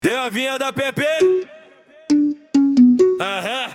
Deu a vinha da Pepe. Aham.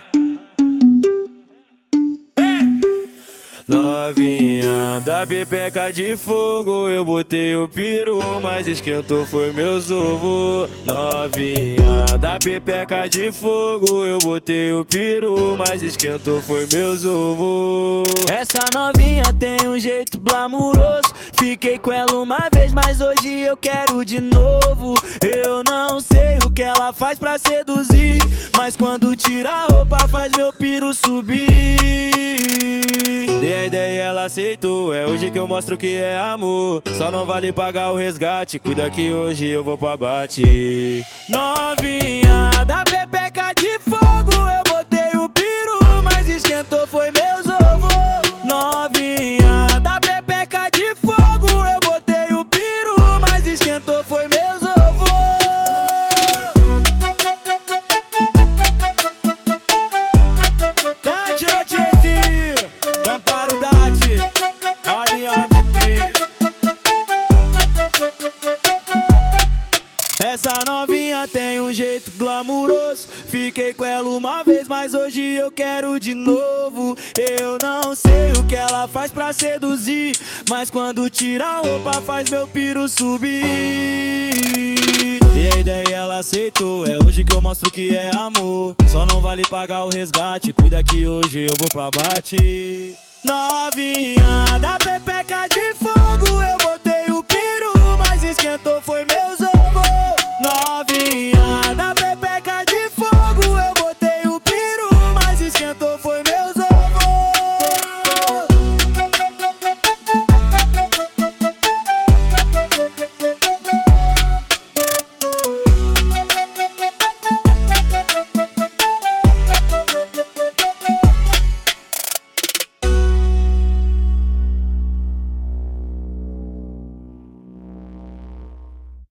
Novinha da pepeca de fogo, eu botei o peru, mas esquentou foi meus ovos. Novinha da pepeca de fogo, eu botei o peru, mas esquentou foi meus ovos. Essa novinha tem um jeito glamuroso. Fiquei com ela uma vez, mas hoje eu quero de novo. Eu não sei o que ela faz pra seduzir, mas quando tira a roupa faz meu piru subir. Dei a ideia e ela aceitou, é hoje que eu mostro que é amor. Só não vale pagar o resgate, cuida que hoje eu vou pra bate. Novinha da pepeca de fogo, eu botei o piru, mas esquentou foi meus ovos. Novinha da pepeca de fogo, eu botei o piru, mas esquentou foi meus ovos. Essa novinha tem um jeito glamuroso. Fiquei com ela uma vez, mas hoje eu quero de novo. Eu não sei o que ela faz pra seduzir, mas quando tira a roupa faz meu piru subir. E a ideia ela aceitou, é hoje que eu mostro que é amor. Só não vale pagar o resgate, cuida que hoje eu vou pra bate. Novinha da pepeca de fogo, eu botei o piru, mas esquentou foi meus ovos.